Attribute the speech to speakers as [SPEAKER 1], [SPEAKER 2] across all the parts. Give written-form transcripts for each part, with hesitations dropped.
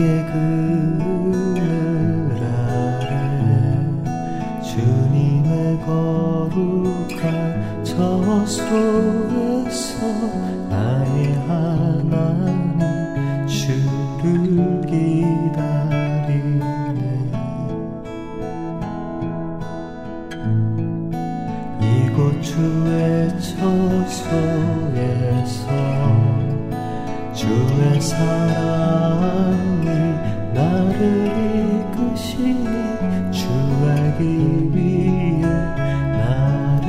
[SPEAKER 1] 그늘 아래 주님의 거룩한 저소에서 나의 하나님 주를 기다리네. 이곳 주의 처소에서 주의 사랑이 나를 이끄시니 주 알기 위해 나를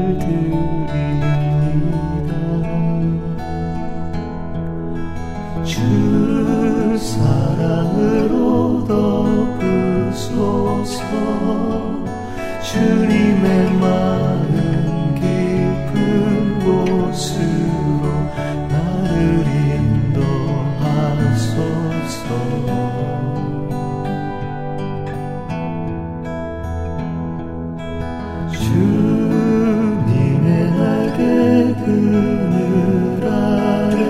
[SPEAKER 1] 드립니다. 주 사랑으로 덮으소서. 주님의 마음 깊은 곳으로 나를 인도하소서. 주님의 날개 그늘 아래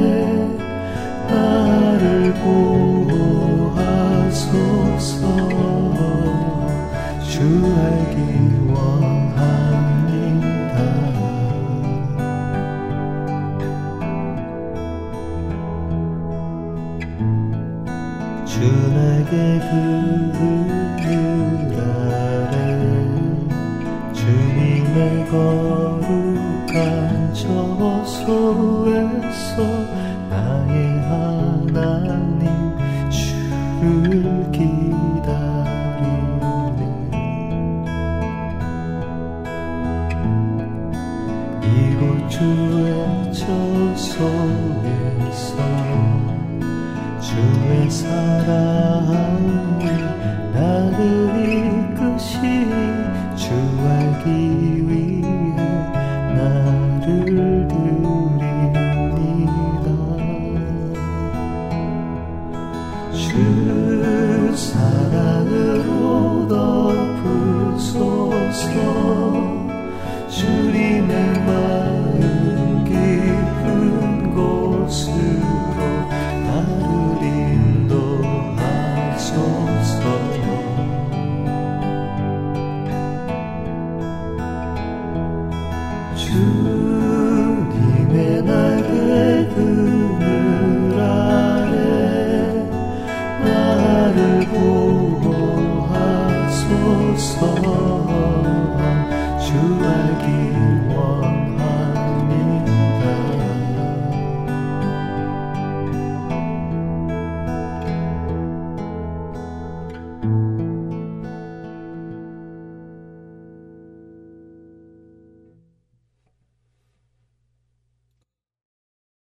[SPEAKER 1] 나를 보호하소서. 주 알기 원합니다. 주 날개 그늘 아래 주님의 거룩한 저소에서 나의 하나님 주를 기다리네. 이곳 주의 저소에서 주의 사랑이 나를 이끄시니 주 알기 위해 나를 드립니다. 주 사랑으로 덮으소서. 주님의 마음 깊은 곳으로 나를 인도하소서. 주님의 날개 그늘 아래 나를 보호하소서. 주 알기 원